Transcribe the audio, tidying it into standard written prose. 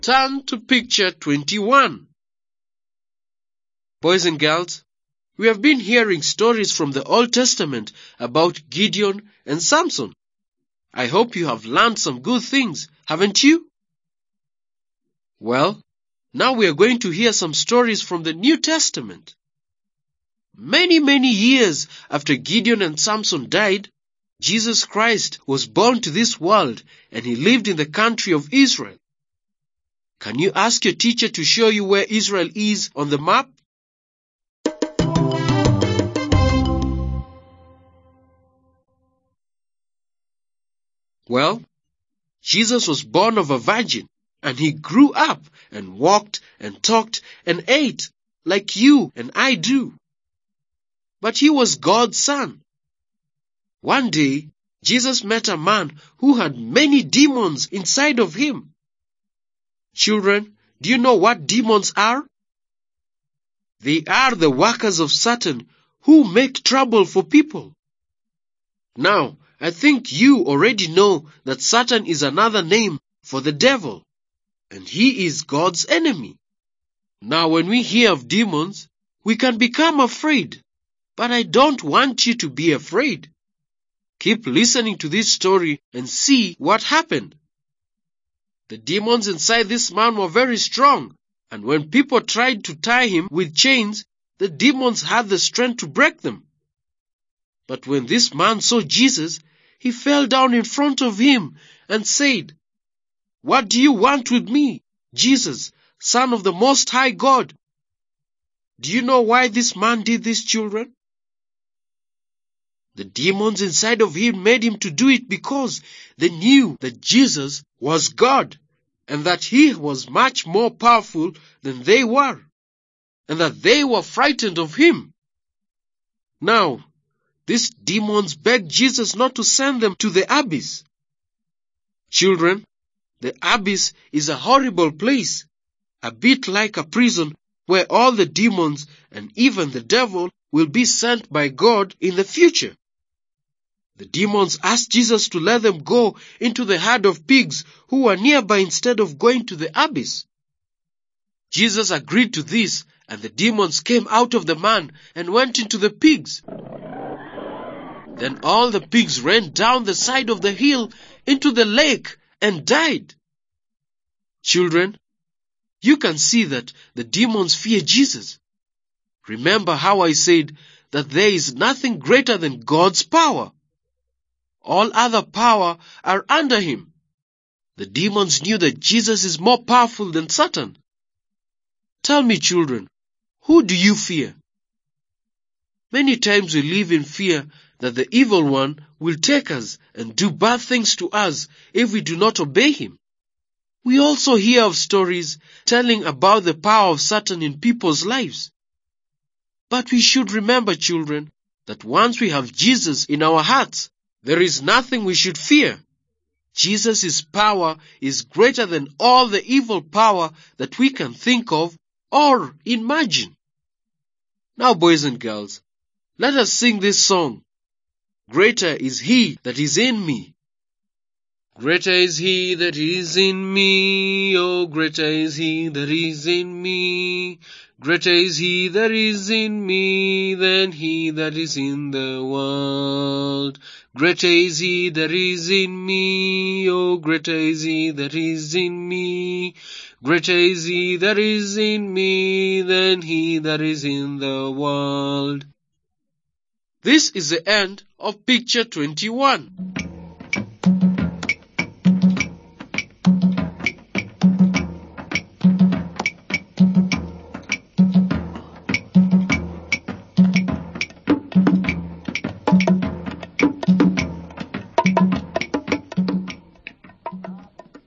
Turn to picture 21. Boys and girls, we have been hearing stories from the Old Testament about Gideon and Samson. I hope you have learned some good things, haven't you? Well, now we are going to hear some stories from the New Testament. Many years after Gideon and Samson died, Jesus Christ was born to this world and he lived in the country of Israel. Can you ask your teacher to show you where Israel is on the map? Well, Jesus was born of a virgin, and he grew up and walked and talked and ate like you and I do. But he was God's son. One day, Jesus met a man who had many demons inside of him. Children, do you know what demons are? They are the workers of Satan who make trouble for people. Now, I think you already know that Satan is another name for the devil, and he is God's enemy. Now, when we hear of demons, we can become afraid, but I don't want you to be afraid. Keep listening to this story and see what happened. The demons inside this man were very strong, and when people tried to tie him with chains, the demons had the strength to break them. But when this man saw Jesus, he fell down in front of him and said, "What do you want with me, Jesus, Son of the Most High God?" Do you know why this man did this, children? The demons inside of him made him to do it because they knew that Jesus was God and that he was much more powerful than they were, and that they were frightened of him. Now, these demons begged Jesus not to send them to the abyss. Children, the abyss is a horrible place, a bit like a prison where all the demons and even the devil will be sent by God in the future. The demons asked Jesus to let them go into the herd of pigs who were nearby instead of going to the abyss. Jesus agreed to this, and the demons came out of the man and went into the pigs. Then all the pigs ran down the side of the hill into the lake and died. Children, you can see that the demons fear Jesus. Remember how I said that there is nothing greater than God's power. All other power are under him. The demons knew that Jesus is more powerful than Satan. Tell me, children, who do you fear? Many times we live in fear that the evil one will take us and do bad things to us if we do not obey him. We also hear of stories telling about the power of Satan in people's lives. But we should remember, children, that once we have Jesus in our hearts, there is nothing we should fear. Jesus' power is greater than all the evil power that we can think of or imagine. Now, boys and girls, let us sing this song. Greater is he that is in me. Greater is he that is in me, oh, greater is he that is in me. Greater is he that is in me than he that is in the world. Greater is he that is in me, oh, greater is he that is in me. Greater is he that is in me than he that is in the world. This is the end of picture 21.